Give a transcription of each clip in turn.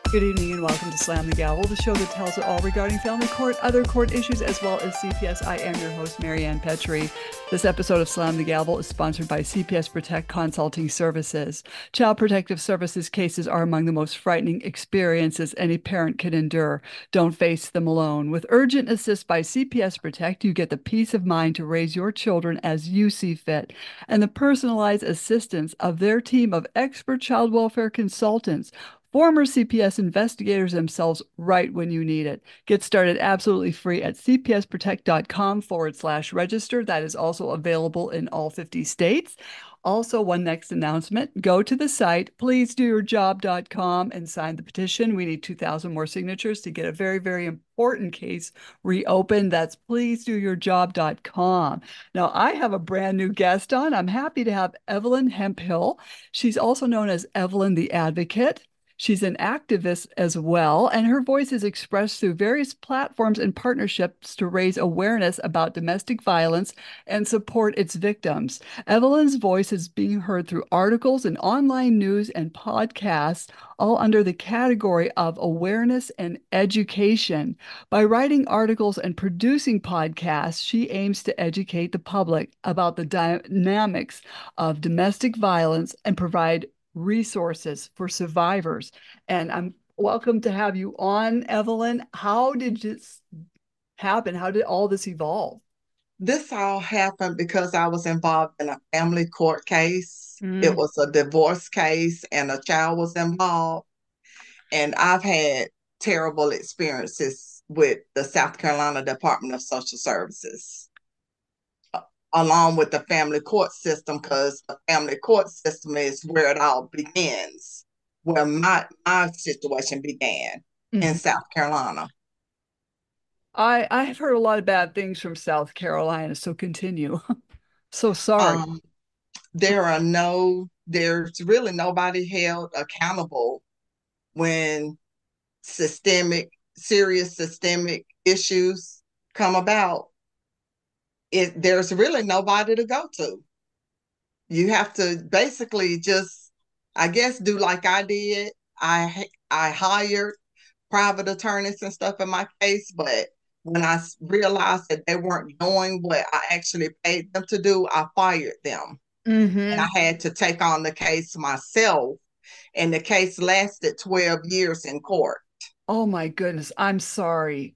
Good evening and welcome to Slam the Gavel, the show that tells it all regarding family court, other court issues, as well as CPS. I am your host, Marianne Petrie. This episode of Slam the Gavel is sponsored by CPS Protect Consulting Services. Child Protective Services cases are among the most frightening experiences any parent can endure. Don't face them alone. With Urgent Assist by CPS Protect, you get the peace of mind to raise your children as you see fit, and the personalized assistance of their team of expert child welfare consultants, former CPS investigators themselves, right when you need it. Get started absolutely free at cpsprotect.com/register. That is also available in all 50 states. Also, one next announcement, go to the site, pleasedoyourjob.com, and sign the petition. We need 2,000 more signatures to get a very, very important case reopened. That's pleasedoyourjob.com. Now, I have a brand new guest on. I'm happy to have Evelyn Hemphill. She's also known as Evelyn the Advocate. She's an activist as well, and her voice is expressed through various platforms and partnerships to raise awareness about domestic violence and support its victims. Evelyn's voice is being heard through articles and online news and podcasts, all under the category of awareness and education. By writing articles and producing podcasts, she aims to educate the public about the dynamics of domestic violence and provide resources for survivors. And I'm welcome to have you on, Evelyn. How did this happen? How did all this evolve? This all happened because I was involved in a family court case. It Mm. was a divorce case and a child was involved. And I've had terrible experiences with the South Carolina Department of Social Services, along with the family court system, because the family court system is where it all begins, where my situation began in Mhm. South Carolina. I've heard a lot of bad things from South Carolina, so continue. So sorry. Um, there's really nobody held accountable when serious systemic issues come about. There's really nobody to go to. You have to basically just, I guess, do like I did. I hired private attorneys and stuff in my case, but when I realized that they weren't doing what I actually paid them to do, I fired them. And I Hmm. had to take on the case myself. And the case lasted 12 years in court. Oh my goodness, I'm sorry.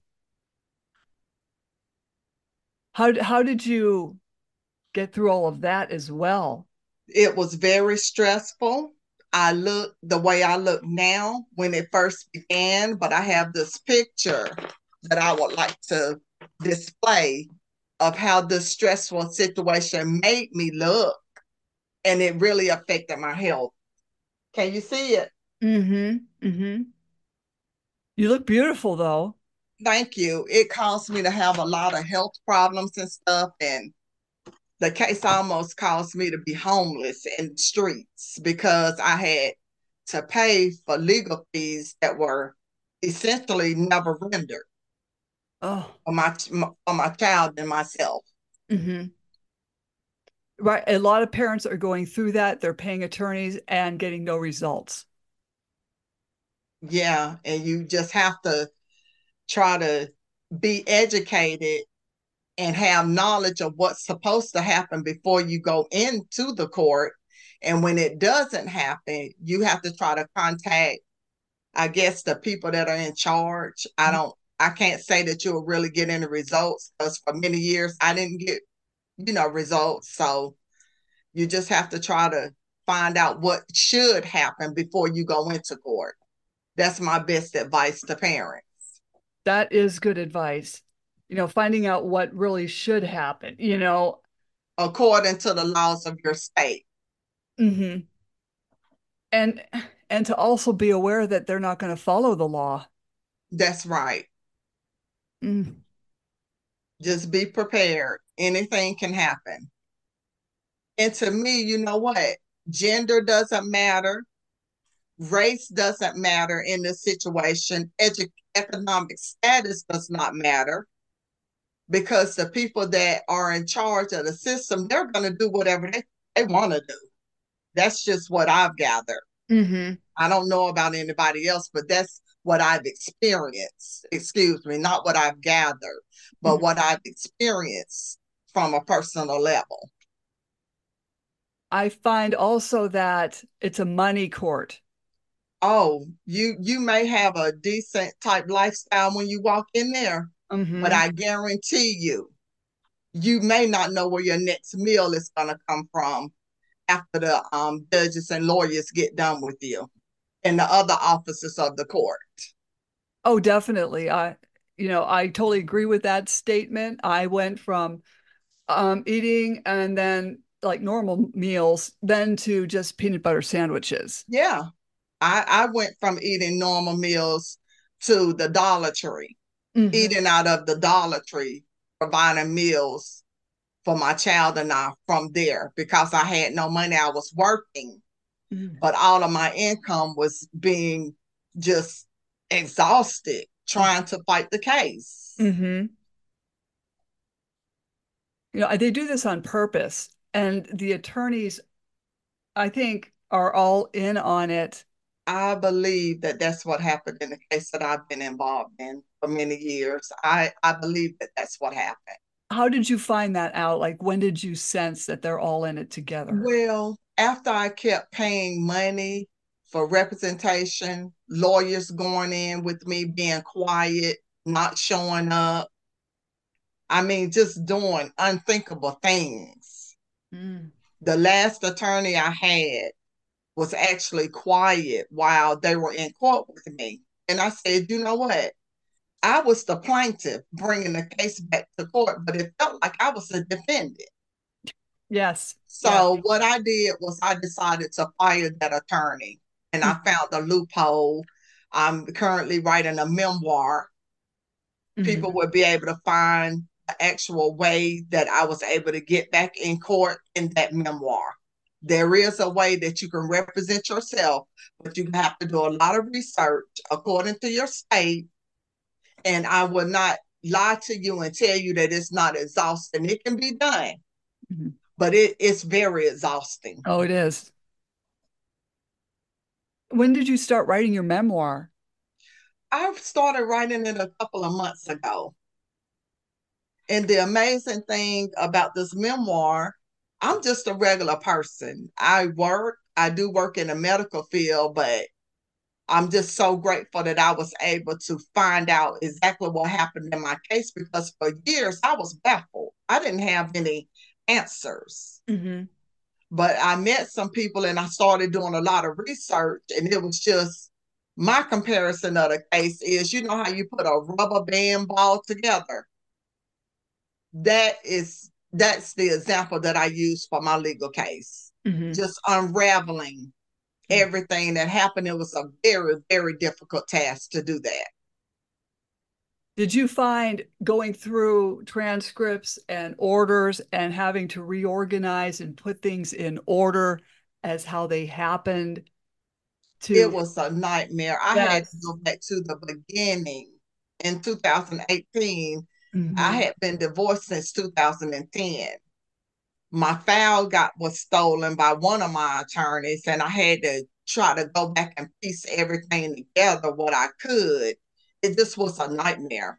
How did you get through all of that as well? It was very stressful. I look the way I look now when it first began, but I have this picture that I would like to display of how this stressful situation made me look, and it really affected my health. Can you see it? Hmm. Hmm. You look beautiful though. Thank you. It caused me to have a lot of health problems and stuff, and the case almost caused me to be homeless in the streets because I had to pay for legal fees that were essentially never rendered Oh. for my child and myself. Hmm. Right. A lot of parents are going through that. They're paying attorneys and getting no results. Yeah, and you just have to try to be educated and have knowledge of what's supposed to happen before you go into the court. And when it doesn't happen, you have to try to contact, I guess, the people that are in charge. I can't say that you'll really get any results because for many years I didn't get, results. So you just have to try to find out what should happen before you go into court. That's my best advice to parents. That is good advice. Finding out what really should happen. According to the laws of your state. Hmm. And and to also be aware that they're not going to follow the law. That's right. Mm. Just be prepared. Anything can happen. And to me, you know what? Gender doesn't matter. Race doesn't matter in this situation. Economic status does not matter because the people that are in charge of the system, they're going to do whatever they want to do. That's just what I've gathered. Hmm. I don't know about anybody else, but that's what I've experienced, excuse me, not what I've gathered, but Mhm. what I've experienced from a personal level. I find also that it's a money court. Oh, you may have a decent type lifestyle when you walk in there, but Hmm. I guarantee you, you may not know where your next meal is going to come from after the judges and lawyers get done with you and the other officers of the court. Oh, definitely. I totally agree with that statement. I went from eating and then like normal meals, then to just peanut butter sandwiches. Yeah, I went from eating normal meals to the Dollar Tree, Hmm. eating out of the Dollar Tree, providing meals for my child and I from there because I had no money. I was working, but all of my income was being just exhausted trying to fight the case. Hmm. They do this on purpose, and the attorneys, I think, are all in on it. I believe that that's what happened in the case that I've been involved in for many years. I believe that that's what happened. How did you find that out? Like, when did you sense that they're all in it together? Well, after I kept paying money for representation, lawyers going in with me being quiet, not showing up, I mean, just doing unthinkable things. Mm. The last attorney I had was actually quiet while they were in court with me. And I said, you know what? I was the plaintiff bringing the case back to court, but it felt like I was a defendant. Yes, yes. So what I did was I decided to fire that attorney and I found a loophole. I'm currently writing a memoir. People Mhm. would be able to find the actual way that I was able to get back in court in that memoir. There is a way that you can represent yourself, but you have to do a lot of research according to your state. And I will not lie to you and tell you that it's not exhausting. It can be done, Mhm. but it's very exhausting. Oh, it is. When did you start writing your memoir? I started writing it a couple of months ago. And the amazing thing about this memoir, I'm just a regular person. I do work in the medical field, but I'm just so grateful that I was able to find out exactly what happened in my case because for years I was baffled. I didn't have any answers. Hmm. But I met some people and I started doing a lot of research, and it was just my comparison of the case is you know how you put a rubber band ball together? That's the example that I use for my legal case. Hmm. Just unraveling everything that happened. It was a very, very difficult task to do that. Did you find going through transcripts and orders and having to reorganize and put things in order as how they happened It to, was a nightmare. I had to yes. go back to the beginning in 2018. I Hmm. had been divorced since 2010. My file got was stolen by one of my attorneys, and I had to try to go back and piece everything together what I could. It just was a nightmare.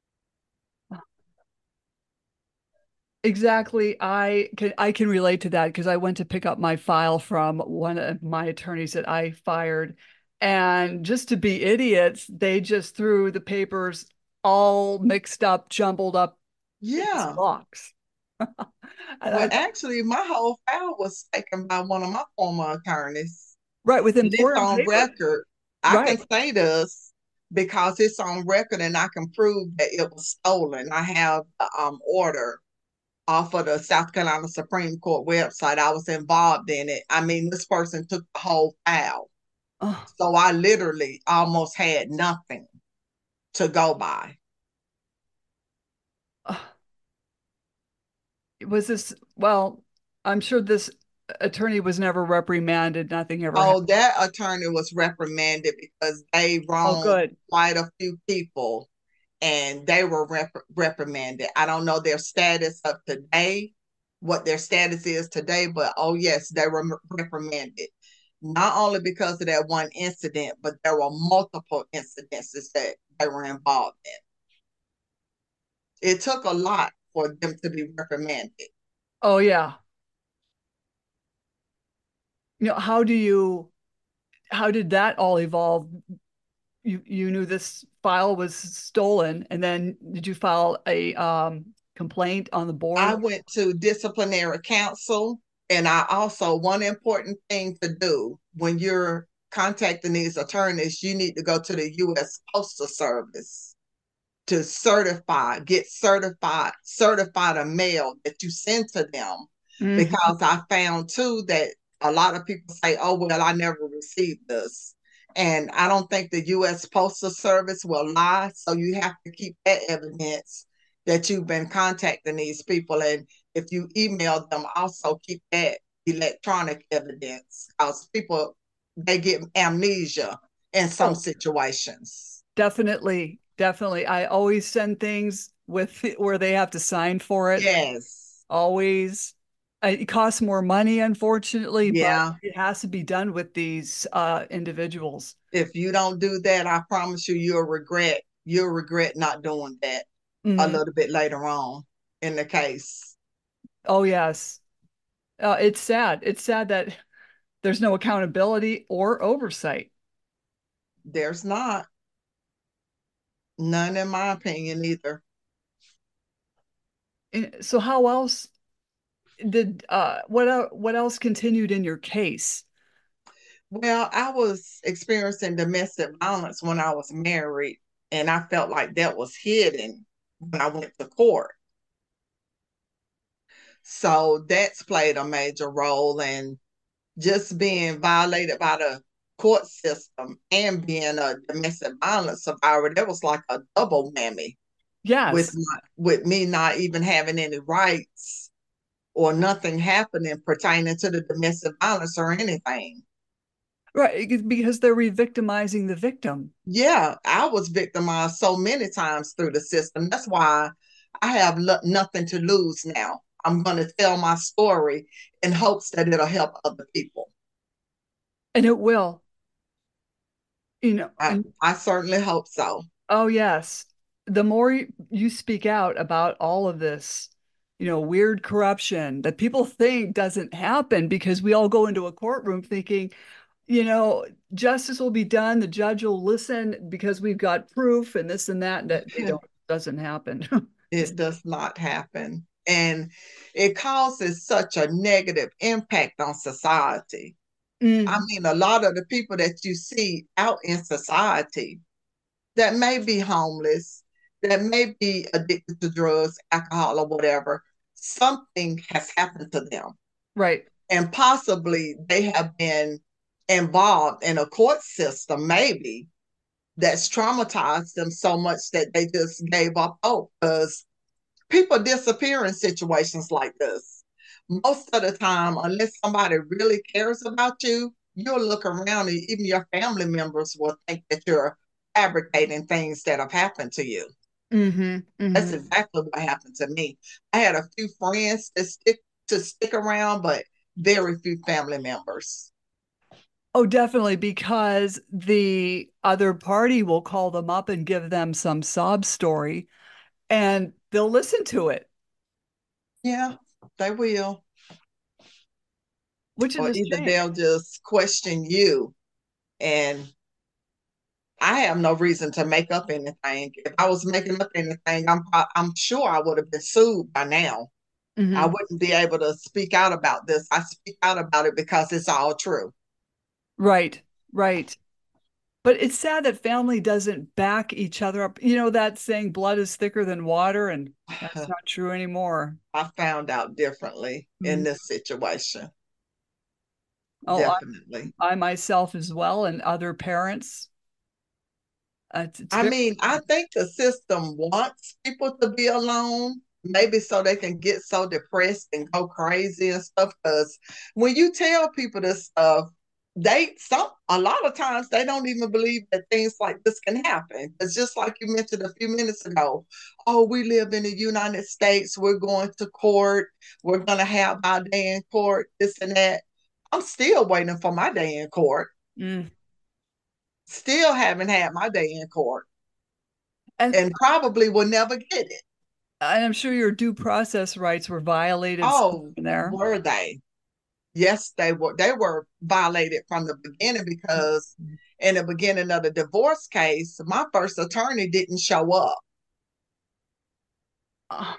Exactly. I can relate to that because I went to pick up my file from one of my attorneys that I fired. And just to be idiots, they just threw the papers all mixed up, jumbled up in this Yeah. box. And Well, I thought, actually, my whole file was taken by one of my former attorneys. right, with And it's important on papers. record. I can Right. say this because it's on record and I can prove that it was stolen. I have the order off of the South Carolina Supreme Court website. I was involved in it. I mean, this person took the whole file. Oh, So I literally almost had nothing to go by. oh. Was this, well, I'm sure this attorney was never reprimanded. Nothing ever happened. Oh, that attorney was reprimanded because they Oh, wronged good. quite a few people and they were reprimanded. I don't know their status of today, what their status is today, but oh, yes, they were reprimanded. not only because of that one incident, but there were multiple incidences that they were involved in. It took a lot for them to be reprimanded. Oh yeah. How did that all evolve? You knew this file was stolen, and then did you file a complaint on the I board? went to disciplinary counsel, and I also, one important thing to do when you're contacting these attorneys, you need to go to the U.S. Postal Service to certify the mail that you send to them. Hmm. Because I found too that a lot of people say, oh, well, I never received this. And I don't think the U.S. Postal Service will lie. So you have to keep that evidence that you've been contacting these people. And if you email them, also keep that electronic evidence because people, they get amnesia in some Oh, situations. definitely, definitely. I always send things with where they have to sign for it. Yes. Always. It costs more money, unfortunately, but Yeah. it has to be done with these individuals. If you don't do that, I promise you, you'll regret not doing that a Mhm. little bit later on in the case. Oh, yes. It's sad. It's sad that there's no accountability or oversight. There's not none in my opinion either. So how else did what else continued in your case? Well, I was experiencing domestic violence when I was married, and I felt like that was hidden when I went to court. So that's played a major role in just being violated by the court system and being a domestic violence survivor. That was like a double whammy Yes. with me not even having any rights or nothing happening pertaining to the domestic violence or anything. Right, because they're re-victimizing the victim. Yeah, I was victimized so many times through the system. That's why I have nothing to lose now. I'm going to tell my story in hopes that it'll help other people. And it will, I, and I certainly hope so. oh yes, the more you speak out about all of this, weird corruption that people think doesn't happen because we all go into a courtroom thinking, justice will be done, the judge will listen because we've got proof and this and that, that they don't doesn't happen. Just It does not happen. And it causes such a negative impact on society. I mm, mean, a lot of the people that you see out in society that may be homeless, that may be addicted to drugs, alcohol, or whatever, something has happened to them. right. And possibly they have been involved in a court system, maybe that's traumatized them so much that they just gave up hope because people disappear in situations like this. Most of the time, unless somebody really cares about you, you'll look around and even your family members will think that you're fabricating things that have happened to you. Hmm. That's Hmm. exactly what happened to me. I had a few friends to stick around, but very few family members. Oh, definitely, because the other party will call them up and give them some sob story and they'll listen to it, Yeah, they will. which is Or a either shame. they'll just question you. And I have no reason to make up anything. If I was making up anything, I'm sure I would have been sued by now. I Hmm. wouldn't be able to speak out about this. I speak out about it because it's all true. Right, right. But it's sad that family doesn't back each other up. You know that saying, blood is thicker than water, and that's not true anymore. I found out differently in Mhm. this situation. Oh, Definitely. I myself as well, and other parents. It's I very, mean, I think the system wants people to be alone, maybe so they can get so depressed and go crazy and stuff. Because when you tell people this stuff, a lot of times they don't even believe that things like this can happen. It's just like you mentioned a few minutes ago. Oh, we live in the United States. We're going to court. We're gonna have our day in court. This and that. I'm still waiting for my day in court. Mm. Still haven't had my day in court And and probably will never get it. I'm sure your due process rights were violated Oh, in there. were they? Yes, they were. They were violated from the beginning because in the beginning of the divorce case, my first attorney didn't show up. Uh,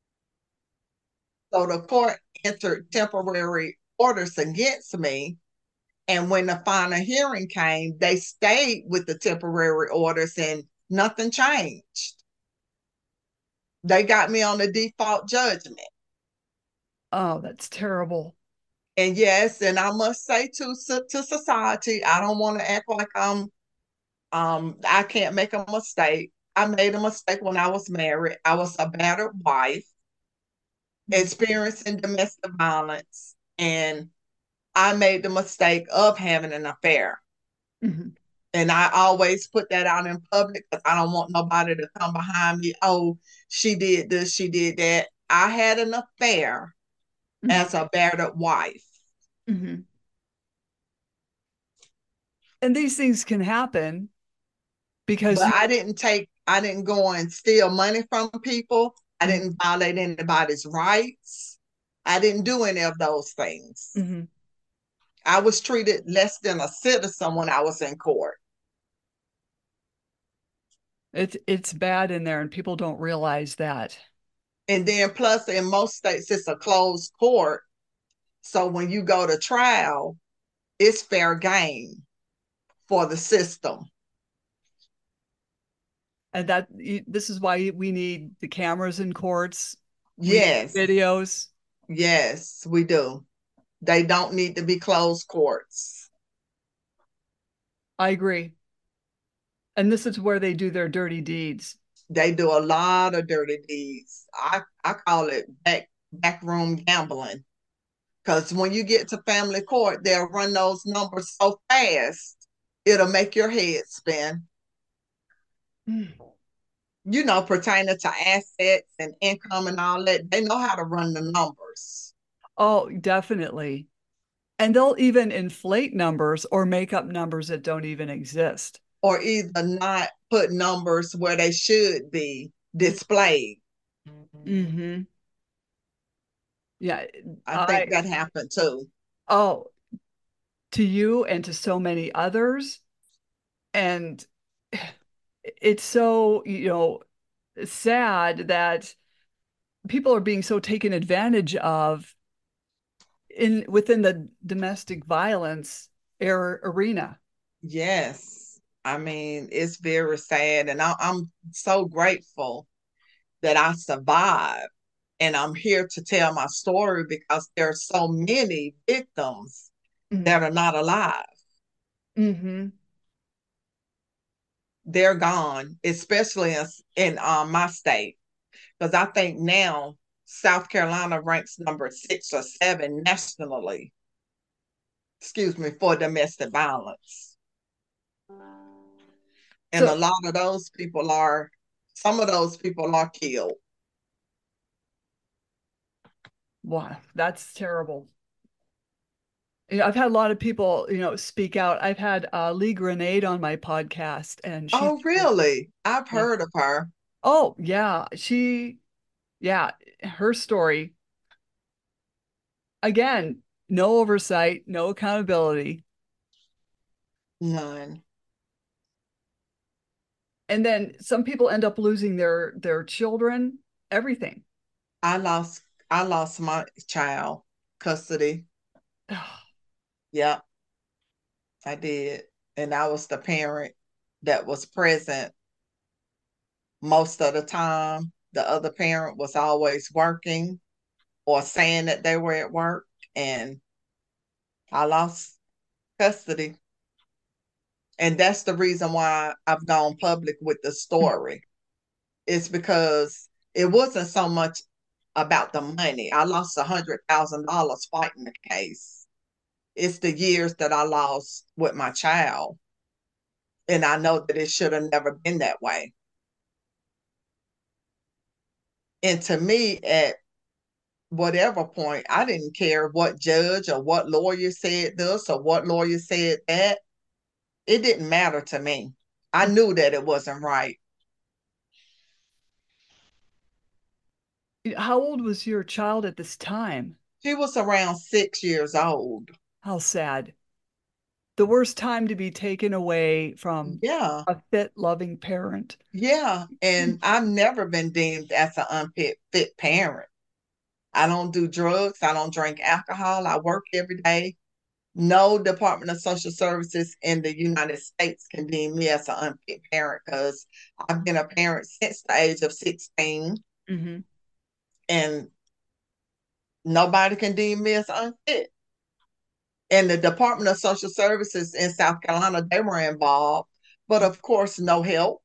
So the court entered temporary orders against me. And when the final hearing came, they stayed with the temporary orders and nothing changed. They got me on the default judgment. oh, that's terrible. And yes, and I must say to society, I don't want to act like I can't make a mistake. I made a mistake when I was married. I was a battered wife, experiencing domestic violence, and I made the mistake of having an affair. Mhm. And I always put that out in public because I don't want nobody to come behind me. Oh, she did this, she did that. I had an affair Mhm. as a battered wife. Mhm. And these things can happen because But you. I didn't go and steal money from people. I Mhm. didn't violate anybody's rights. I didn't do any of those things. Mhm. I was treated less than a citizen when I was in court. It's bad in there, and people don't realize that. And then plus in most states it's a closed court. So when you go to trial, it's fair game for the system. And this is why we need the cameras in courts. We need Yes, videos. yes, we do. They don't need to be closed courts. I agree. And this is where they do their dirty deeds. They do a lot of dirty deeds. I call it backroom gambling. Because when you get to family court, they'll run those numbers so fast, it'll make your head spin. Mm. You know, pertaining to assets and income and all that, they know how to run the numbers. Oh, definitely. And they'll even inflate numbers or make up numbers that don't even exist. Or either not put numbers where they should be displayed. Mm-hmm. Yeah. I I, think that happened too. oh, to you and to so many others. And it's so, sad that people are being so taken advantage of in within the domestic violence arena. Yes. I mean, it's very sad. And I'm so grateful that I survived. And I'm here to tell my story because there are so many victims that are not alive. Mm-hmm. They're gone, especially in my state. Because I think now South Carolina ranks number 6 or 7 nationally, excuse me, for domestic violence. And a So, lot of those people are, some of those people are killed. wow, that's terrible. I've had a lot of people, speak out. I've had Lee Grenade on my podcast, and she's, Oh, really? I've yeah. heard of her. Oh, yeah. Yeah, her story, again, no oversight, no accountability. None. And then some people end up losing their children, everything. I lost I lost my child custody. Yep, I did. And I was the parent that was present most of the time. The other parent was always working or saying that they were at work, and I lost custody. And that's the reason why I've gone public with the story. It's because it wasn't so much about the money. I lost $100,000 fighting the case. It's the years that I lost with my child. And I know that it should have never been that way. And to me, at whatever point, I didn't care what judge or what lawyer said this or what lawyer said that. It didn't matter to me. I knew that it wasn't right. How old was your child at this time? She was around 6 years old. How sad. The worst time to be taken away from Yeah, a fit, loving parent. yeah. And I've never been deemed as an unfit fit parent. I don't do drugs. I don't drink alcohol. I work every day. No Department of Social Services in the United States can deem me as an unfit parent because I've been a parent since the age of 16, Mm-hmm. and nobody can deem me as unfit. And the Department of Social Services in South Carolina, they were involved, but of course, no help.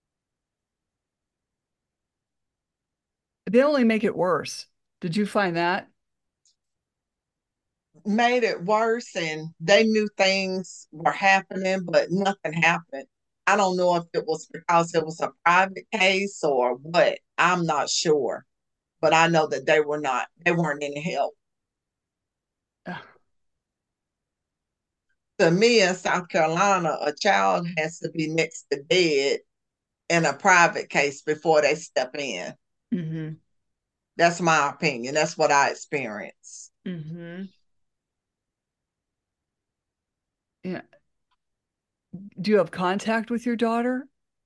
They only make it worse. Did you find that? Made it worse, and they knew things were happening, but nothing happened. I don't know if it was because it was a private case or what. I'm not sure, but I know that they weren't any help. Ugh. To me in South Carolina, a child has to be next to dead in a private case before they step in. Mm-hmm. That's my opinion. That's what I experienced. Mm-hmm. Yeah. Do you have contact with your daughter?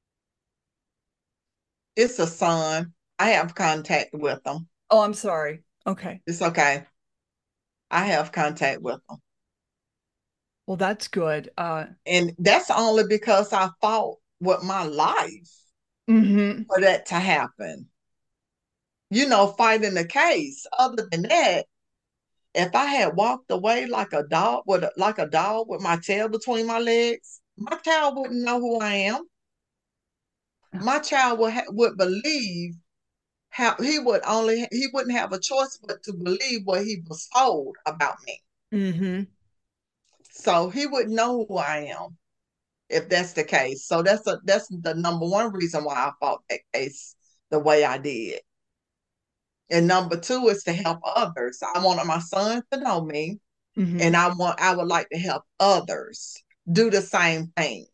It's a son. I have contact with them. Oh, I'm sorry. Okay. It's okay. I have contact with them. Well, that's good. And that's only because I fought with my life Mm-hmm. for that to happen. Fighting the case. Other than that, if I had walked away like a dog with my tail between my legs, my child wouldn't know who I am. My child would believe how he wouldn't have a choice but to believe what he was told about me. Mm-hmm. So he wouldn't know who I am if that's the case. So that's the number one reason why I fought that case the way I did. And number two is to help others. I wanted my son to know me, Mm-hmm. and I would like to help others do the same thing.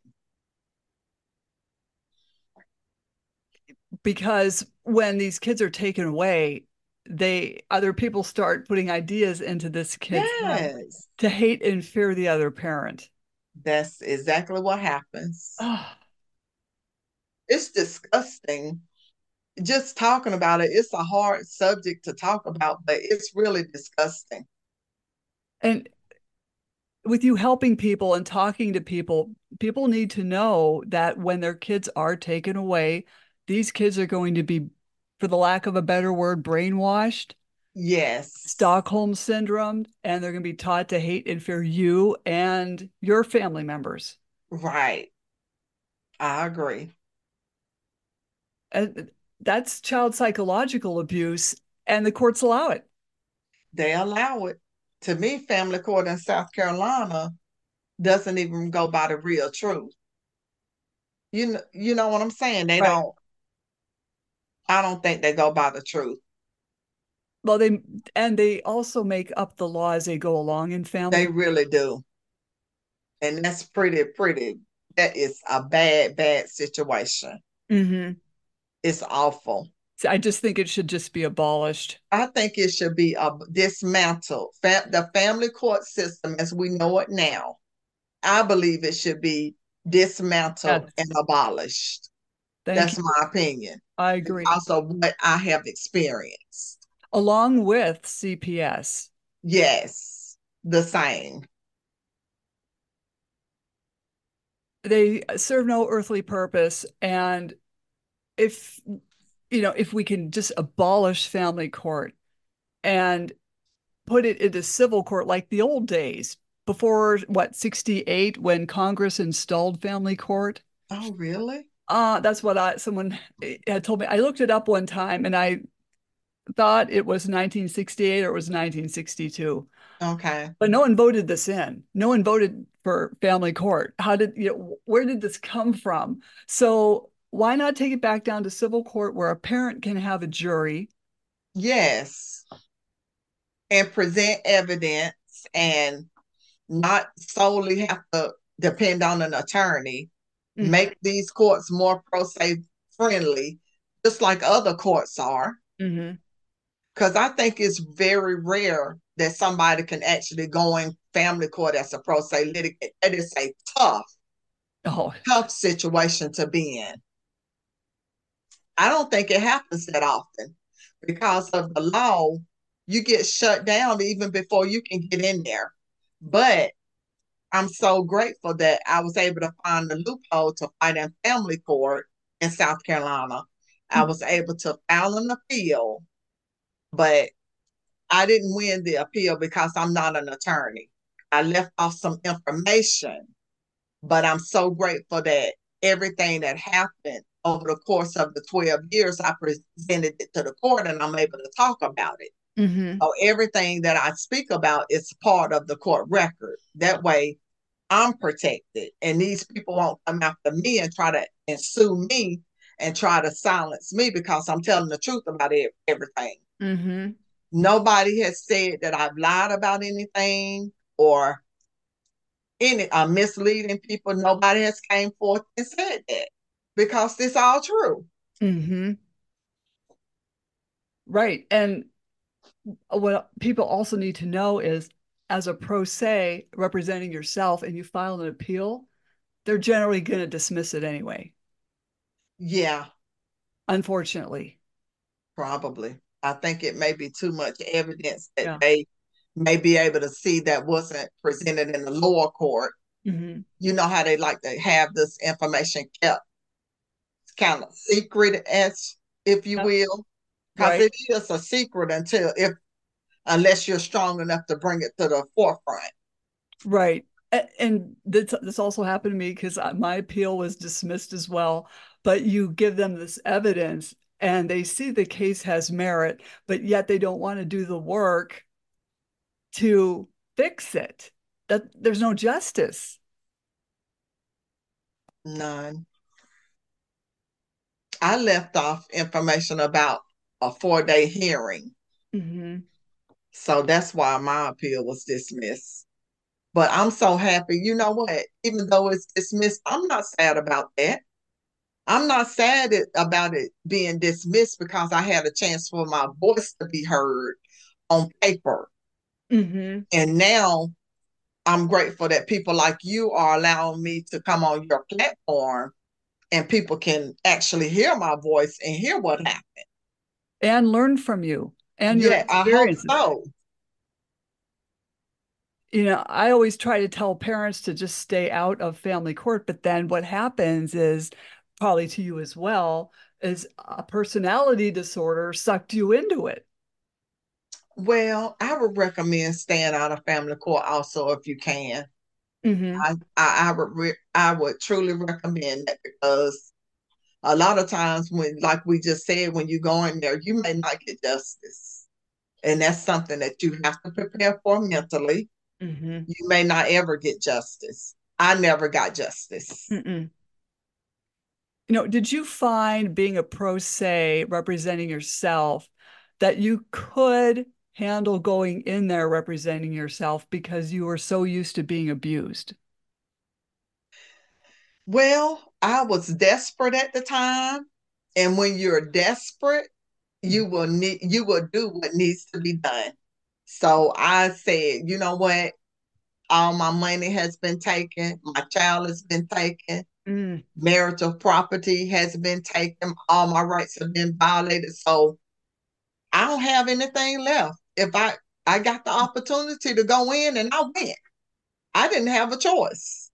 Because when these kids are taken away, they other people start putting ideas into this kid's head Yes, to hate and fear the other parent. that's exactly what happens. Oh, It's disgusting. Just talking about it, it's a hard subject to talk about, but it's really disgusting. and with you helping people and talking to people, people need to know that when their kids are taken away, these kids are going to be, for the lack of a better word, brainwashed, Yes, Stockholm syndrome, and they're going to be taught to hate and fear you and your family members. right. I agree. And that's child psychological abuse, and the courts allow it. They allow it. To me, family court in South Carolina doesn't even go by the real truth. You know what I'm saying? They Right. don't. I don't think they go by the truth. Well, they also make up the law as they go along in They family. really do, and that's pretty. That is a bad situation. Mm-hmm. It's awful. I just think it should just be abolished. I think it should be dismantled. The family court system as we know it now, I believe it should be dismantled Yes. and abolished. Thank That's you. my opinion I agree. because of what I have experienced. Along with CPS, Yes, the same. they serve no earthly purpose. And if, if we can just abolish family court and put it into civil court like the old days before, what, 68, when Congress installed family court. Oh, really? That's what someone had told me. I looked it up one time and I thought it was 1968 or it was 1962. Okay. But no one voted this in. No one voted for family court. Where did this come from? So why not take it back down to civil court where a parent can have a jury Yes. and present evidence and not solely have to depend on an attorney, Mm-hmm. make these courts more pro se friendly, just like other courts are. Mm-hmm. Because I think it's very rare that somebody can actually go in family court as a pro se litigant. It is a Oh, tough situation to be in. I don't think it happens that often because of the law. You get shut down even before you can get in there. But I'm so grateful that I was able to find the loophole to fight in family court in South Carolina. I was able to file an appeal, but I didn't win the appeal because I'm not an attorney. I left off some information, but I'm so grateful that everything that happened over the course of the 12 years, I presented it to the court and I'm able to talk about it. mm-hmm. So everything that I speak about is part of the court record. That way, I'm protected, and these people won't come after me and try to and sue me and try to silence me because I'm telling the truth about everything. Mm-hmm. Nobody has said that I've lied about anything or any misleading people. Nobody has came forth and said that because it's all true. Mm-hmm. Right. And what people also need to know is as a pro se representing yourself and you file an appeal, they're generally going to dismiss it anyway, Yeah, unfortunately. probably. I think it may be too much evidence that Yeah. they may be able to see that wasn't presented in the lower court. Mm-hmm. You know how they like to have this information kept kind of secret, as if you Yep. will, because Right. it is a secret until if unless you're strong enough to bring it to the forefront. Right. And this also happened to me because my appeal was dismissed as well. But you give them this evidence and they see the case has merit, but yet they don't want to do the work to fix it. That there's no justice. None. I left off information about a 4 day hearing. Mm-hmm. So that's why my appeal was dismissed. But I'm so happy. You know what? Even though it's dismissed, I'm not sad about that. I'm not sad about it being dismissed because I had a chance for my voice to be heard on paper. Mm-hmm. And now I'm grateful that people like you are allowing me to come on your platform and people can actually hear my voice and hear what happened. And learn from you and your Yeah, I hope experiences. so. I always try to tell parents to just stay out of family court, but then what happens is, probably to you as well, is a personality disorder sucked you into it. Well, I would recommend staying out of family court also if you can. Mm-hmm. I would truly recommend that because a lot of times when, like we just said, when you go in there, you may not get justice, and that's something that you have to prepare for mentally. Mm-hmm. You may not ever get justice. I never got justice. Mm-mm. Did you find being a pro se representing yourself that you could handle going in there representing yourself because you were so used to being abused? Well, I was desperate at the time, and when you're desperate, you will do what needs to be done. So I said, you know what? All my money has been taken, my child has been taken, Mm. marital property has been taken, all my rights have been violated. So I don't have anything left. If I got the opportunity to go in and I went. I didn't have a choice.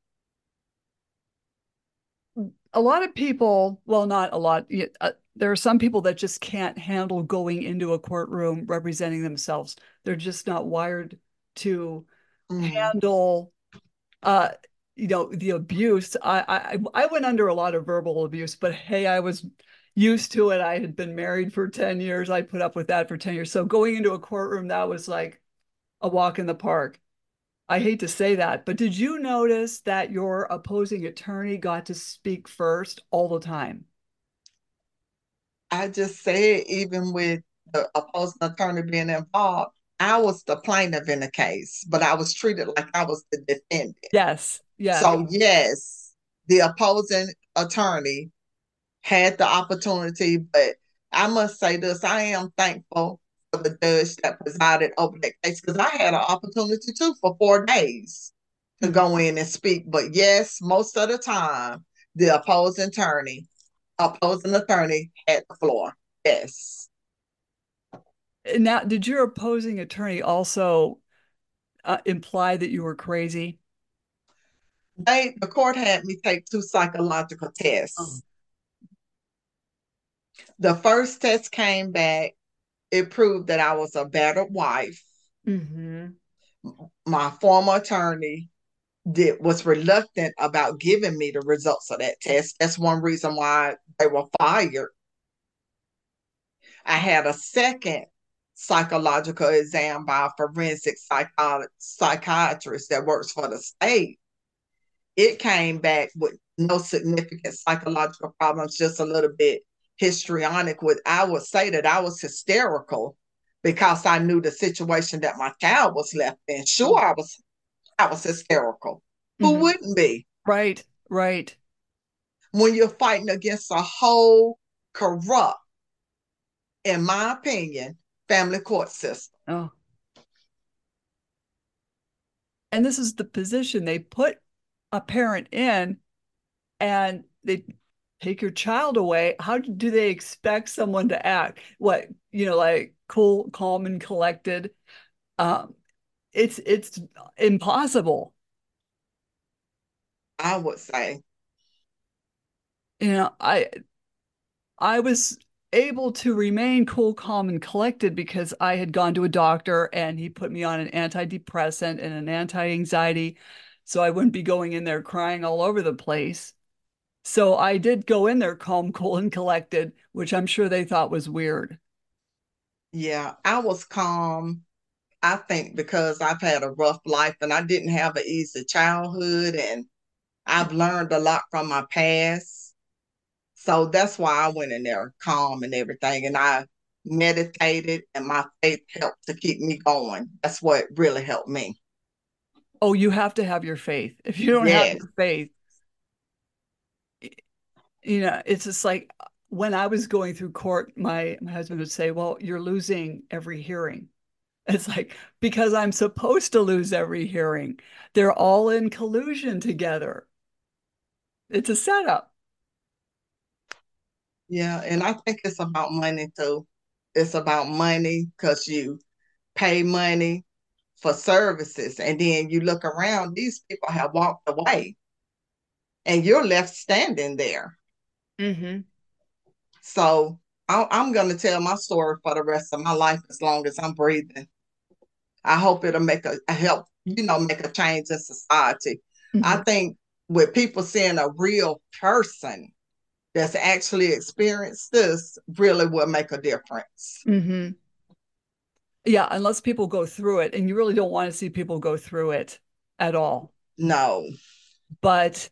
A lot of people, well, not a lot, there are some people that just can't handle going into a courtroom representing themselves. They're just not wired to Mm, handle uh the abuse. I went under a lot of verbal abuse, but hey, I was used to it. I had been married for 10 years. I put up with that for 10 years. So going into a courtroom, that was like a walk in the park. I hate to say that, but did you notice that your opposing attorney got to speak first all the time? I just said, even with the opposing attorney being involved, I was the plaintiff in the case, but I was treated like I was the defendant. Yes, yes. So, yes, the opposing attorney had the opportunity, but I must say this, I am thankful for the judge that presided over that case because I had an opportunity too for 4 days to Mhm. go in and speak. But yes, most of the time, the opposing attorney had the floor. Yes. Now, did your opposing attorney also imply that you were crazy? The court had me take two psychological Oh. tests. The first test came back, it proved that I was a battered wife. Mm-hmm. My former attorney was reluctant about giving me the results of that test. That's one reason why they were fired. I had a second psychological exam by a forensic psychiatrist that works for the state. It came back with no significant psychological problems, just a little bit histrionic. With I would say that I was hysterical because I knew the situation that my child was left in. Sure, I was hysterical. Who Mm-hmm. wouldn't be? Right, right. When you're fighting against a whole corrupt, in my opinion, family court system. Oh, and this is the position they put a parent in, and they take your child away. How do they expect someone to act? What, like cool, calm, and collected? Um, it's impossible. I would say. You know, I was able to remain cool, calm, and collected because I had gone to a doctor and he put me on an antidepressant and an anti-anxiety, so I wouldn't be going in there crying all over the place. So I did go in there calm, cool, and collected, which I'm sure they thought was weird. Yeah, I was calm. I think because I've had a rough life and I didn't have an easy childhood and I've learned a lot from my past. So that's why I went in there calm and everything. And I meditated and my faith helped to keep me going. That's what really helped me. Oh, you have to have your faith. If you don't have Yes. your faith, it's just like when I was going through court, my husband would say, "Well, you're losing every hearing." It's like because I'm supposed to lose every hearing. They're all in collusion together. It's a setup. Yeah. And I think it's about money too. It's about money because you pay money for services. And then you look around, these people have walked away and you're left standing there. Mm-hmm. So I'm going to tell my story for the rest of my life as long as I'm breathing. I hope it'll help, make a change in society. I Mm-hmm. think with people seeing a real person that's actually experienced this really will make a difference. Mm-hmm. Yeah, unless people go through it, and you really don't want to see people go through it at all. No. But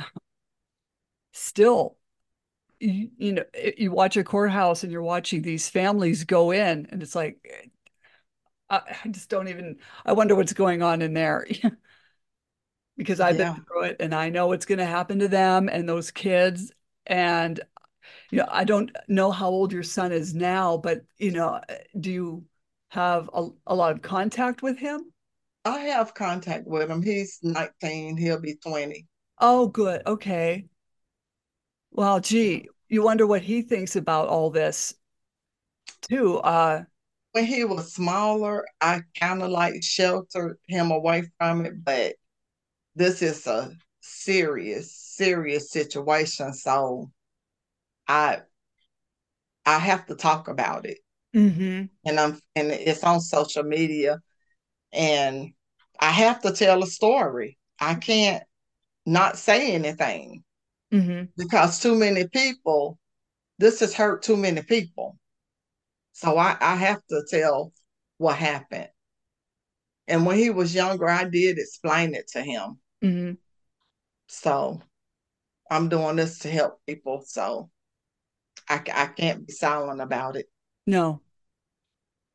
still, you watch a courthouse and you're watching these families go in, and it's like, I just don't even, I wonder what's going on in there because I've been Yeah. through it and I know what's going to happen to them and those kids. And, I don't know how old your son is now, but, do you have a lot of contact with him? I have contact with him. He's 19, he'll be 20. Oh, good. Okay. Well, gee, you wonder what he thinks about all this too. When he was smaller, I kind of like sheltered him away from it, but this is a serious, serious situation. So I I have to talk about it. Mm-hmm, And it's on social media and I have to tell a story. I can't not say anything mm-hmm, because too many people, this has hurt too many people. So I have to tell what happened. And when he was younger, I did explain it to him. mm-hmm. So I'm doing this to help people. So I can't be silent about it. No.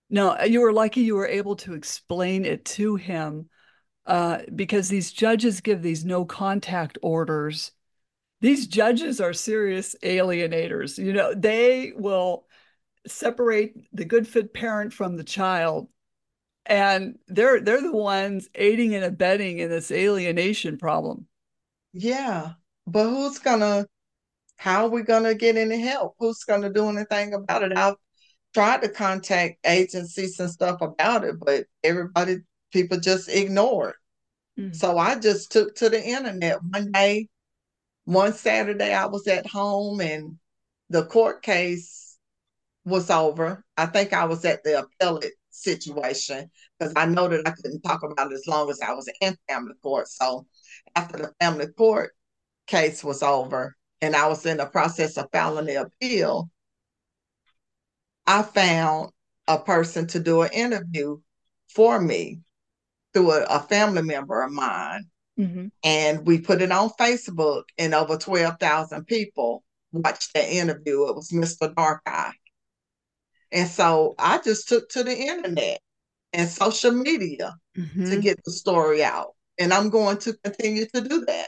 No, you were lucky you were able to explain it to him, because these judges give these no contact orders. These judges are serious alienators. They will separate the good fit parent from the child, and they're the ones aiding and abetting in this alienation problem. Yeah, but how are we gonna get any help? Who's gonna do anything about it? I've tried to contact agencies and stuff about it, but people just ignore it. Mm. So I just took to the internet one day. One Saturday, I was at home and the court case was over. I think I was at the appellate situation because I know that I couldn't talk about it as long as I was in family court. So after the family court case was over and I was in the process of filing the appeal, I found a person to do an interview for me through a family member of mine. Hmm. And we put it on Facebook, and over 12,000 people watched the interview. It was Mr. Dark Eye. And so I just took to the internet and social media to Hmm. get the story out. And I'm going to continue to do that.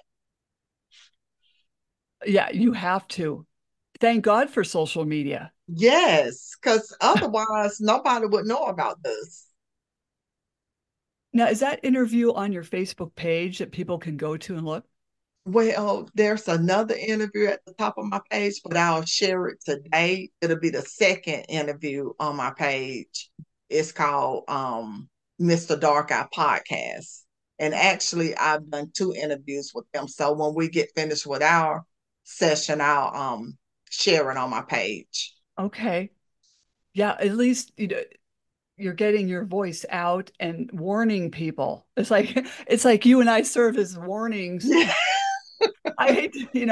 Yeah, you have to. Thank God for social media. Yes, because otherwise nobody would know about this. Now, is that interview on your Facebook page that people can go to and look? Well, there's another interview at the top of my page, but I'll share it today. It'll be the second interview on my page. It's called Mr. Dark Eye Podcast. And actually, I've done two interviews with them. So when we get finished with our session, I'll share it on my page. Okay. Yeah, at least you're getting your voice out and warning people. It's like you and I serve as warnings. Yeah, I hate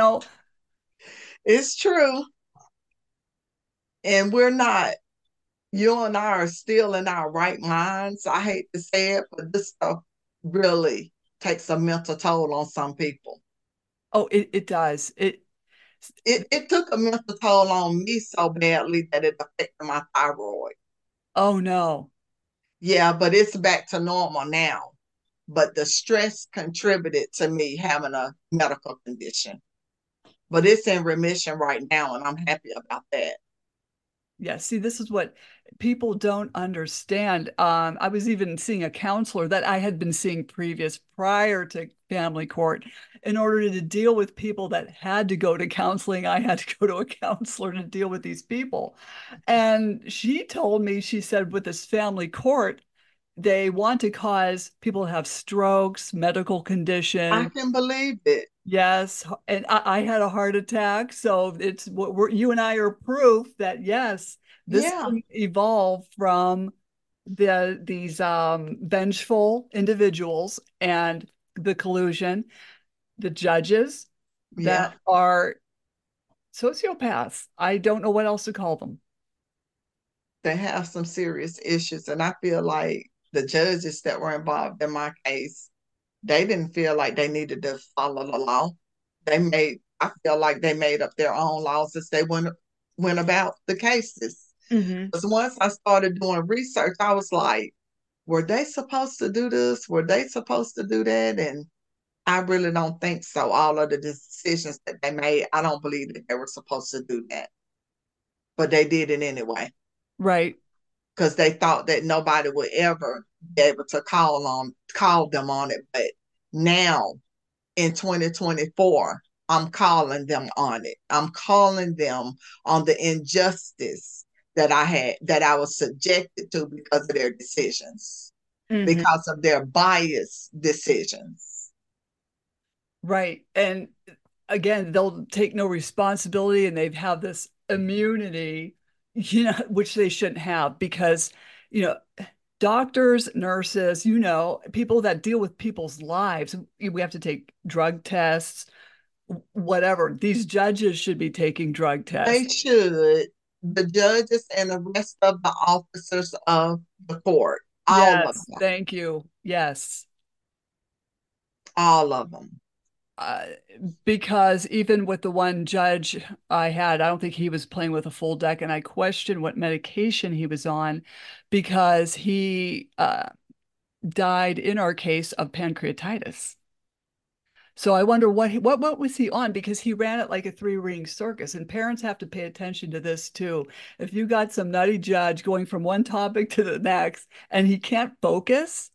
it's true. And we're not. You and I are still in our right minds. I hate to say it, but this stuff really takes a mental toll on some people. oh, it does. It took a mental toll on me so badly that it affected my thyroid. Oh no. Yeah, but it's back to normal now. But the stress contributed to me having a medical condition. But it's in remission right now, and I'm happy about that. Yeah, see, this is what people don't understand. I was even seeing a counselor that I had been seeing prior to family court. In order to deal with people that had to go to counseling, I had to go to a counselor to deal with these people. And she told me, she said, with this family court, they want to cause people to have strokes, medical I condition. can believe it. Yes, and I had a heart attack, so it's what you and I are proof that yes, this Yeah, can evolve from these vengeful individuals and the collusion, the judges yeah. that are sociopaths. I don't know what else to call them. They have some serious issues. And I feel like the judges that were involved in my case, they didn't feel like they needed to follow the law. I feel like they made up their own laws as they went about the cases. Hmm. Because once I started doing research, I was like, were they supposed to do this? Were they supposed to do that? And I really don't think so. All of the decisions that they made, I don't believe that they were supposed to do that. But they did it anyway Right. because they thought that nobody would ever be able to call them on it. But now in 2024, I'm calling them on it. I'm calling them on the injustice that I was subjected to because of their decisions, Hmm. because of their biased decisions. Right. And again, they'll take no responsibility and they have this immunity, which they shouldn't have because, you know, doctors, nurses, people that deal with people's lives, we have to take drug tests, whatever. These judges should be taking drug They tests. should, the judges and the rest of the officers of the court, Yes, thank you. Yes. all of them. uh, because even with the one judge I had, I don't think he was playing with a full deck, and I questioned what medication he was on because he died in our case of pancreatitis. So I wonder what was he on, because he ran it like a three-ring circus, and parents have to pay attention to this too. If you got some nutty judge going from one topic to the next and he can't focus,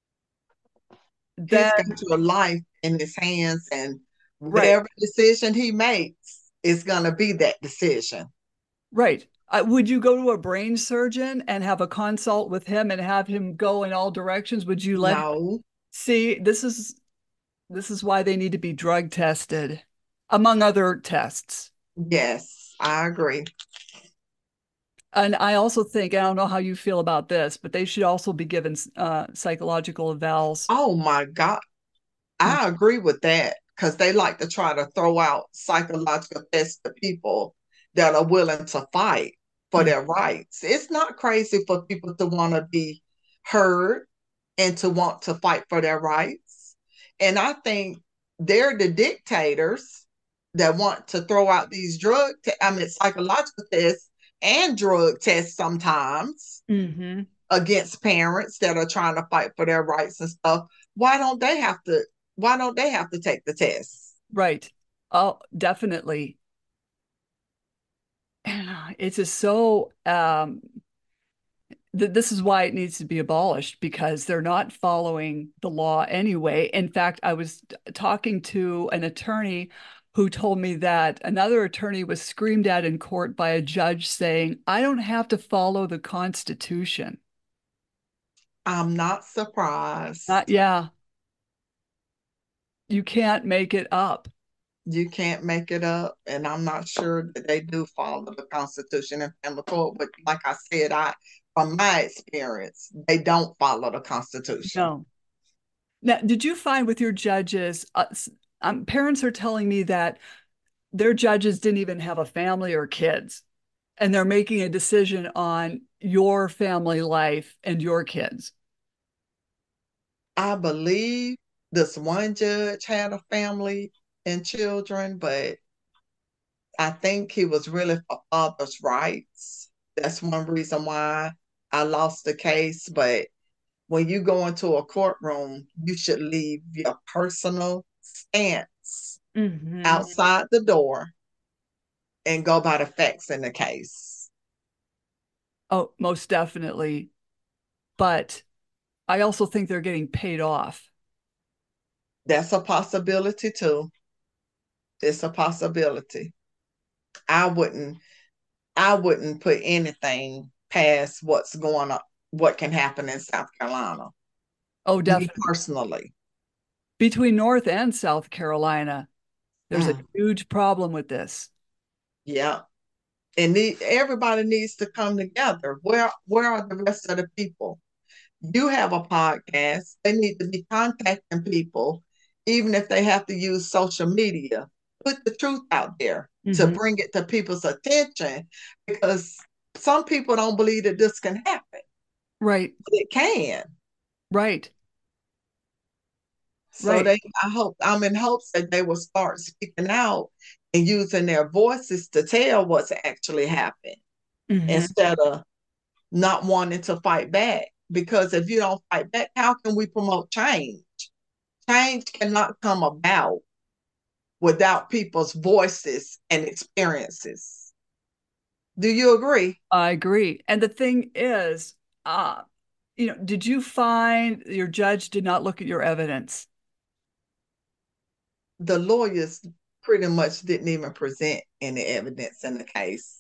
He's then got your life in his hands, and right, whatever decision he makes is going to be that decision. right. Would you go to a brain surgeon and have a consult with him and have him go in all directions? Would you let him No, see? This is why they need to be drug tested, among other tests. yes, I agree. And I also think, I don't know how you feel about this, but they should also be given psychological evals. Oh my God, Mm, I agree with that because they like to try to throw out psychological tests to people that are willing to fight for mm, their rights. It's not crazy for people to want to be heard and to want to fight for their rights. And I think they're the dictators that want to throw out these psychological tests and drug tests sometimes mhm. against parents that are trying to fight for their rights and stuff. Why don't they have to take the test? Right. Oh, definitely. It's just so this is why it needs to be abolished, because they're not following the law anyway. In fact, I was talking to an attorney who told me that another attorney was screamed at in court by a judge saying, "I don't have to follow the Constitution." I'm not surprised. Yeah, you can't make it up. You can't make it up, and I'm not sure that they do follow the Constitution in family court. But like I said, I from my experience, they don't follow the Constitution. No. Now, did you find with your judges, parents are telling me that their judges didn't even have a family or kids, and they're making a decision on your family life and your kids. I believe this one judge had a family and children, but I think he was really for father's rights. That's one reason why I lost the case. But when you go into a courtroom, you should leave your personal stance Hmm. outside the door and go by the facts in the case. Oh, most definitely. But I also think they're getting paid off. That's a possibility too. It's a possibility. I wouldn't I wouldn't put anything past what's going on, what can happen in South Carolina. Oh, Me definitely. personally. Between North and South Carolina, there's a Mm, huge problem with this. yeah. And everybody needs to come together. Where are the rest of the people? You have a podcast. They need to be contacting people, even if they have to use social media. Put the truth out there to Hmm. bring it to people's attention because some people don't believe that this can happen, Right, but it can. right, So right. I'm in hopes that they will start speaking out and using their voices to tell what's actually happened Hmm. instead of not wanting to fight back. Because if you don't fight back, how can we promote change? Change cannot come about without people's voices and experiences. Do you agree? I agree. And the thing is, uh, did you find your judge did not look at your evidence? The lawyers pretty much didn't even present any evidence in the case.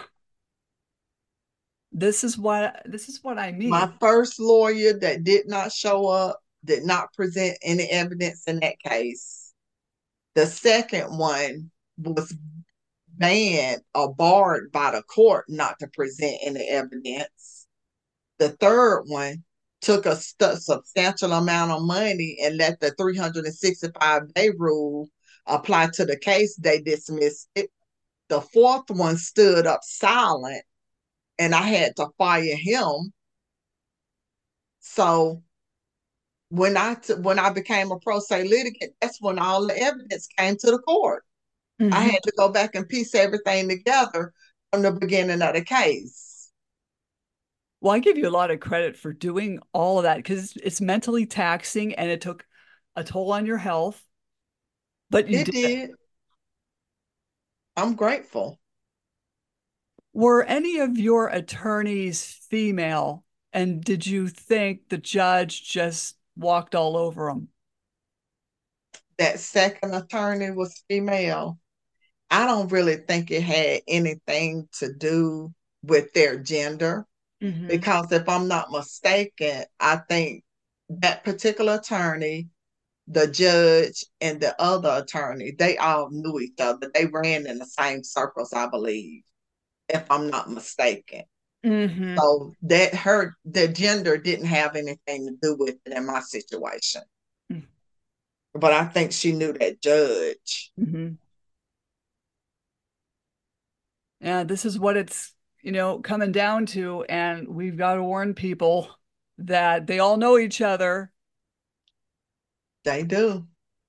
This is what I mean. My first lawyer that did not show up did not present any evidence in that case. The second one was banned or barred by the court not to present any evidence. The third one took a substantial amount of money and let the 365-day rule apply to the case. They dismissed it. The fourth one stood up silent, and I had to fire him. So when I became a pro se litigant, that's when all the evidence came to the court. I Hmm. had to go back and piece everything together from the beginning of the case. Well, I give you a lot of credit for doing all of that because it's mentally taxing and it took a toll on your health, but you It did it. did. I'm grateful. Were any of your attorneys female? And did you think the judge just walked all over them? That second attorney was female. I don't really think it had anything to do with their gender Hmm. because if I'm not mistaken, I think that particular attorney, the judge, and the other attorney, they all knew each other. They ran in the same circles, I believe, if I'm not mistaken. Hmm. So the gender didn't have anything to do with it in my situation. But I think she knew that judge. Hmm. Yeah, this is what it's, coming down to. And we've got to warn people that they all know each other, They do.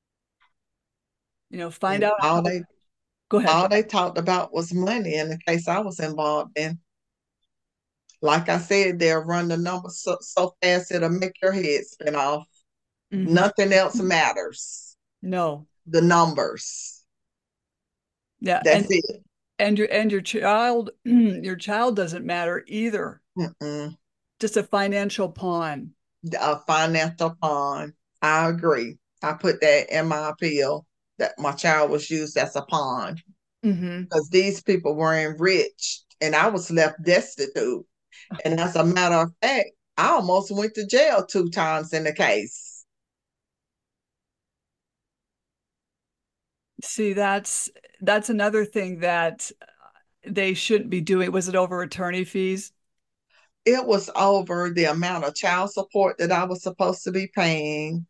find And out how. Go ahead. all they talked about was money in the case I was involved in. Like I said, they'll run the numbers so fast it'll make your head spin off. Hmm. Nothing else matters. No. The numbers. Yeah. That's it. And your child, your child doesn't matter either. Mm-mm. Just a financial pawn. A financial pawn. I agree. I put that in my appeal that my child was used as a pawn Hmm. because these people were enriched and I was left destitute. And as a matter of fact, I almost went to jail 2 times in the case. See, that's another thing that they shouldn't be doing. Was it over attorney fees? It was over the amount of child support that I was supposed to be paying.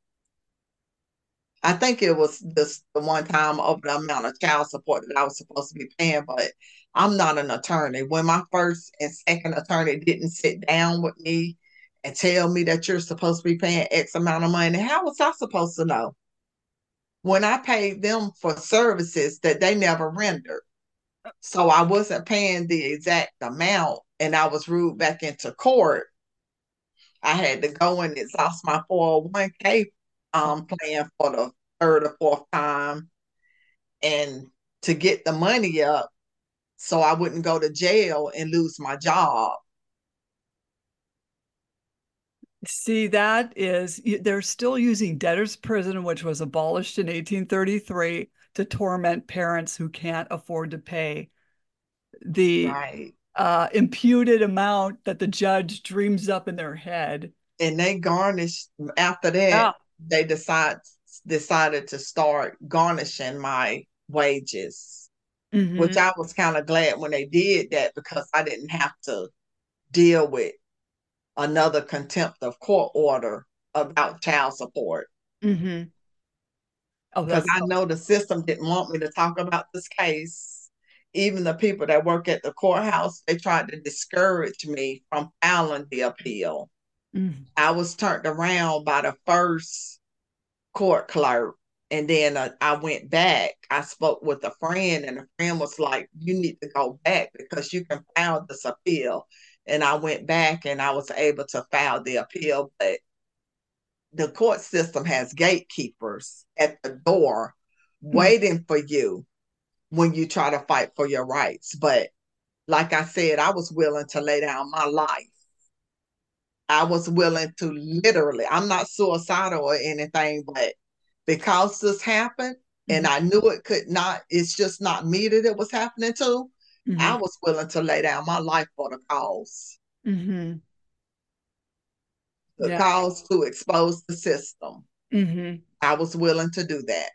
I think it was just the one time over the amount of child support that I was supposed to be paying, but I'm not an attorney. When my first and second attorney didn't sit down with me and tell me that you're supposed to be paying X amount of money, how was I supposed to know? When I paid them for services that they never rendered. So I wasn't paying the exact amount and I was ruled back into court. I had to go and exhaust my 401k plan for the third or fourth time and to get the money up so I wouldn't go to jail and lose my job. See, they're still using debtor's prison, which was abolished in 1833, to torment parents who can't afford to pay the Right. imputed amount that the judge dreams up in their head. And they garnished after that, Yeah. they decided to start garnishing my wages, which Hmm. I was kind of glad when they did that because I didn't have to deal with another contempt of court order about child support. Hmm. Oh, Because that's I know the system didn't want me to talk about this case. Even the people that work at the courthouse, they tried to discourage me from filing the appeal. mm, I was turned around by the first court clerk. And then I went back. I spoke with a friend, and a friend was like, "You need to go back because you can file this appeal." And I went back and I was able to file the appeal. But the court system has gatekeepers at the door mm, waiting for you when you try to fight for your rights. But like I said, I was willing to lay down my life. I was willing to literally, I'm not suicidal or anything, but because this happened and mhm, I knew it could not, it's just not me that it was happening to, I mhm, was willing to lay down my life for mhm. the Yeah. cause to expose the system. Hmm. I was willing to do that.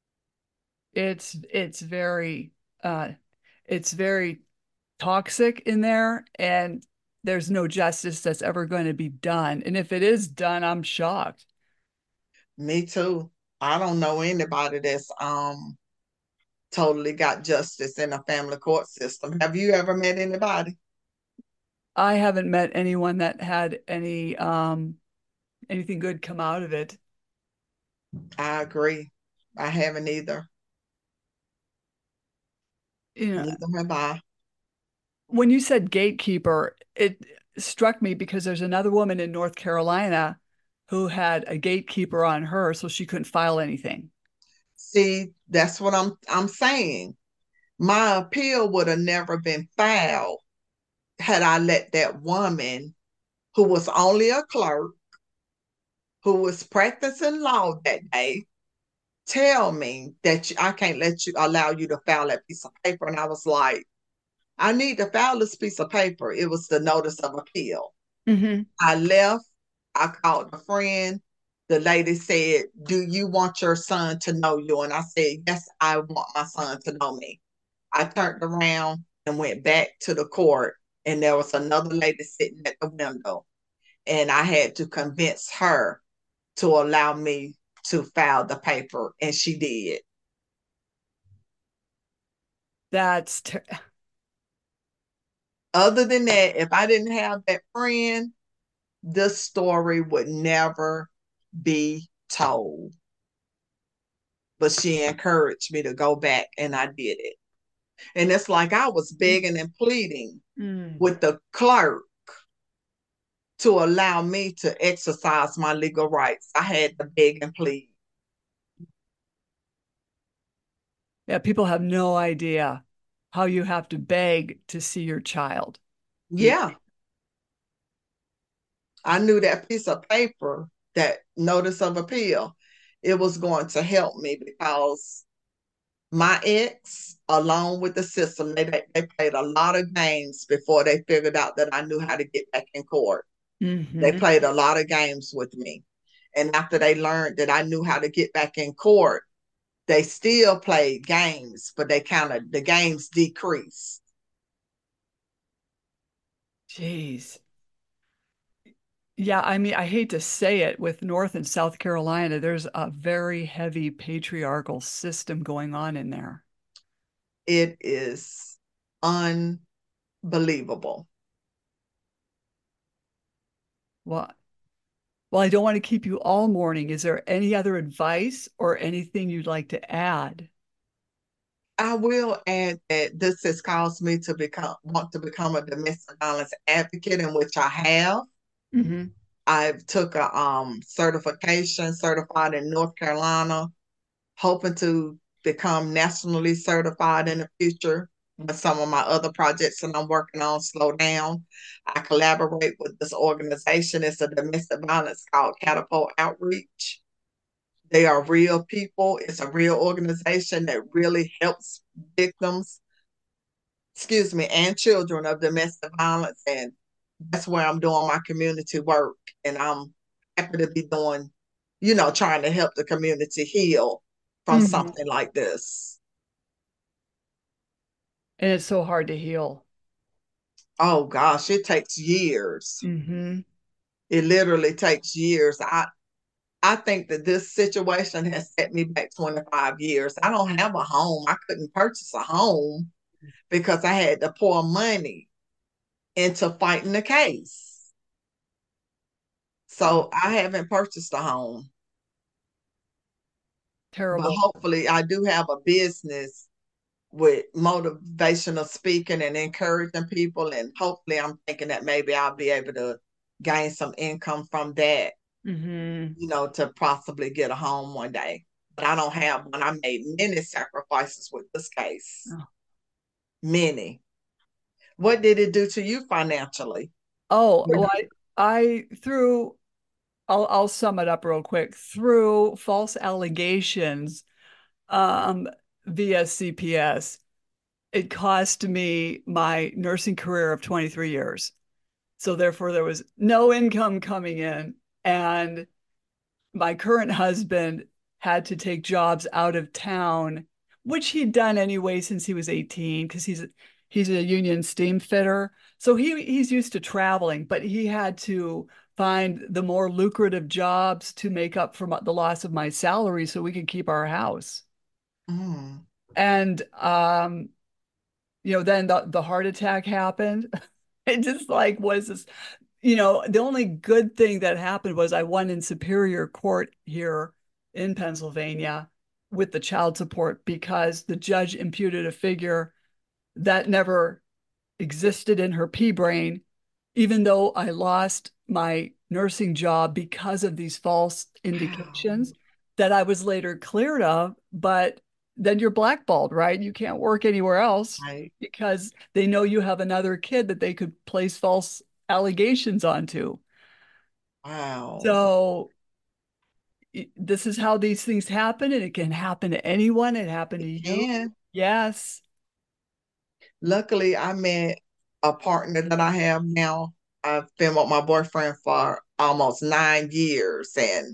It's very uh it's very toxic in there, and there's no justice that's ever going to be done. And if it is done, I'm shocked. Me too. I don't know anybody that's totally got justice in a family court system. Have you ever met anybody? I haven't met anyone that had anything good come out of it. I agree. I haven't either. You know, Neither have I. when you said gatekeeper, it struck me because there's another woman in North Carolina who had a gatekeeper on her so she couldn't file anything. See, that's what I'm saying. My appeal would have never been filed had I let that woman, who was only a clerk, who was practicing law that day, tell me that I can't let you allow you to file that piece of paper. And I was like, I need to file this piece of paper. It was the notice of appeal. Mm-hmm. I left. I called a friend. The lady said, do you want your son to know you? And I said, yes, I want my son to know me. I turned around and went back to the court, and there was another lady sitting at the window. And I had to convince her to allow me to file the paper, and she did. That's ter- Other than that, if I didn't have that friend, this story would never be told. But she encouraged me to go back, and I did it. And it's like I was begging and pleading mm. with the clerk to allow me to exercise my legal rights. I had to beg and plead. Yeah, people have no idea how you have to beg to see your child. You, Yeah, I knew that piece of paper, that notice of appeal, it was going to help me because my ex, along with the system, they played a lot of games before they figured out that I knew how to get back in court. They mm-hmm. played a lot of games with me. And after they learned that I knew how to get back in court, they still played games, but the games decreased. Jeez. Yeah, I mean, I hate to say it, with North and South Carolina, there's a very heavy patriarchal system going on in there. It is unbelievable. Well, well, I don't want to keep you all morning. Is there any other advice or anything you'd like to add? I will add that this has caused me to want to become a domestic violence advocate, in which I have. Hmm. I've took a certification, certified in North Carolina, hoping to become nationally certified in the future. But some of my other projects that I'm working on slow down. I collaborate with this organization. It's a domestic violence called Catapult Outreach. They are real people. It's a real organization that really helps victims, excuse me, and children of domestic violence. And that's where I'm doing my community work. And I'm happy to be doing, trying to help the community heal from Hmm. something like this. And it's so hard to heal. Oh gosh, it takes years. Hmm. It literally takes years. I think that this situation has set me back 25 years. I don't have a home. I couldn't purchase a home because I had to pour money into fighting the case. Oh, So I haven't purchased a home, but terrible. hopefully I do have a business with motivational speaking and encouraging people. And hopefully I'm thinking that maybe I'll be able to gain some income from that, Hmm. to possibly get a home one day. But I don't have one. I made many sacrifices with this case. Many. What did it do to you financially? Oh, well, I through I'll sum it up real quick. Through false allegations, um, via CPS, it cost me my nursing career of 23 years. So therefore, there was no income coming in, and my current husband had to take jobs out of town, which he'd done anyway since he was 18, because he's a union steam fitter. So he's used to traveling, but he had to find the more lucrative jobs to make up for the loss of my salary so we could keep our house. Mm. And then the heart attack happened. It just like was this. the only good thing that happened was I won in Superior Court here in Pennsylvania with the child support because the judge imputed a figure that never existed in her pea brain, even though I lost my nursing job because of these false Wow. indications that I was later cleared of. But then you're blackballed, right? You can't work anywhere else Right. because they know you have another kid that they could place false allegations onto. Wow. So this is how these things happen, and it can happen to anyone. It happened to It you. can. Yes. Luckily, I met a partner that I have now. I've been with my boyfriend for almost 9 years, and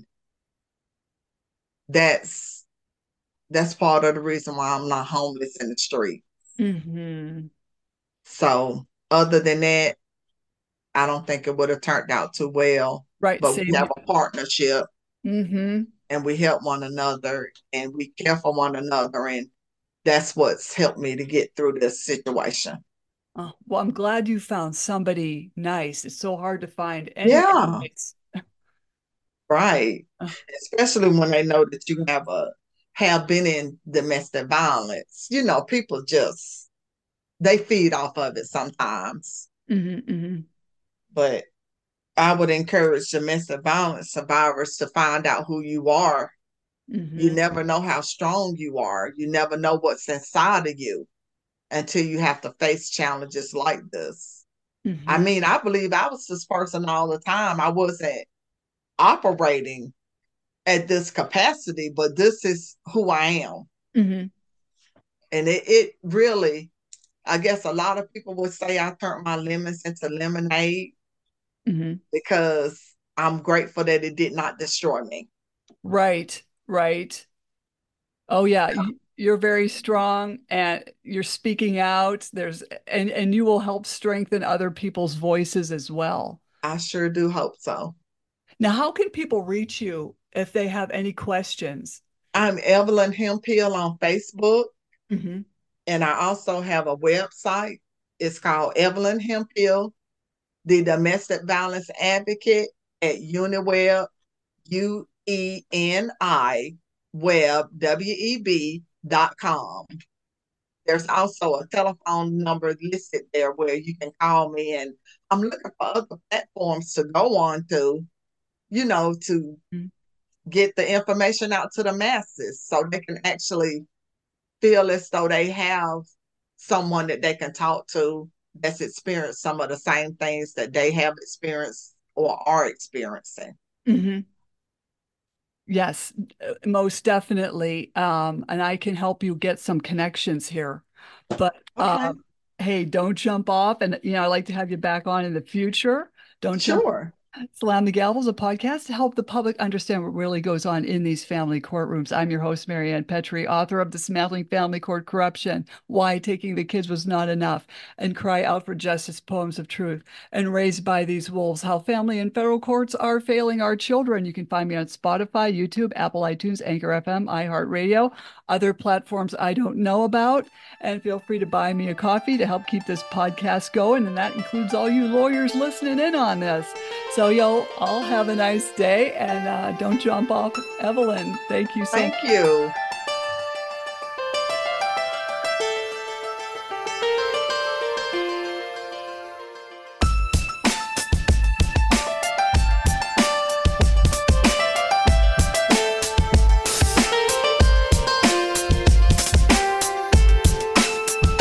that's that's part of the reason why I'm not homeless in the street. Hmm. So, other than that, I don't think it would have turned out too well. Right. But we have Same. a partnership, Hmm. and we help one another, and we care for one another, and that's what's helped me to get through this situation. Oh, well, I'm glad you found somebody nice. It's so hard to find anybody Yeah, nice. right. Uh, Especially when they know that you have been in domestic violence. People just they feed off of it sometimes. mhm, mhm, But I would encourage domestic violence survivors to find out who you are. You mhm, never know how strong you are. You never know what's inside of you until you have to face challenges like this. I mhm, mean, I believe I was this person all the time. I wasn't operating at this capacity, but this is who I am. mhm, And it really, I guess a lot of people would say I turned my lemons into lemonade mhm. because I'm grateful that it did not destroy me. Right, right. Oh yeah, you're very strong and you're speaking out. And you will help strengthen other people's voices as well. I sure do hope so. Now, how can people reach you if they have any questions? I'm Evelyn Hemphill on Facebook, Hmm. and I also have a website. It's called Evelyn Hemphill, the Domestic Violence Advocate at Uniweb, UENI web, WEB.com. There's also a telephone number listed there where you can call me, and I'm looking for other platforms to go on to get the information out to the masses so they can actually feel as though they have someone that they can talk to that's experienced some of the same things that they have experienced or are experiencing. Hmm. Yes, most definitely. And I can help you get some connections here. But Okay, hey, don't jump off. And I'd like to have you back on in the future. Don't jump. sure. Slam the Gavel is a podcast to help the public understand what really goes on in these family courtrooms. I'm your host, Marianne Petrie, author of Dismantling Family Court Corruption, Why Taking the Kids Was Not Enough, and Cry Out for Justice, Poems of Truth, and Raised by These Wolves, How Family and Federal Courts Are Failing Our Children. You can find me on Spotify, YouTube, Apple iTunes, Anchor FM, iHeartRadio, other platforms I don't know about. And feel free to buy me a coffee to help keep this podcast going. And that includes all you lawyers listening in on this. So y'all all have a nice day and don't jump off. Evelyn, thank you so Thank much. you.